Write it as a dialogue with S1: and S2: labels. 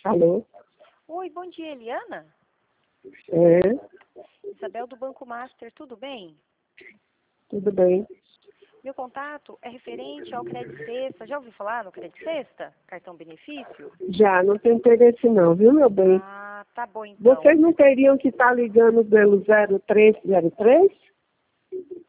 S1: Alô?
S2: Oi, bom dia, Eliana.
S1: É,
S2: Isabel do Banco Master, tudo bem?
S1: tudo bem.
S2: Meu contato é referente ao Credit Sexta. Já ouviu falar no Credit Sexta? Cartão benefício?
S1: Já, não tem interesse não, viu, meu bem?
S2: Ah, tá bom então.
S1: Vocês não teriam que estar ligando pelo 0303?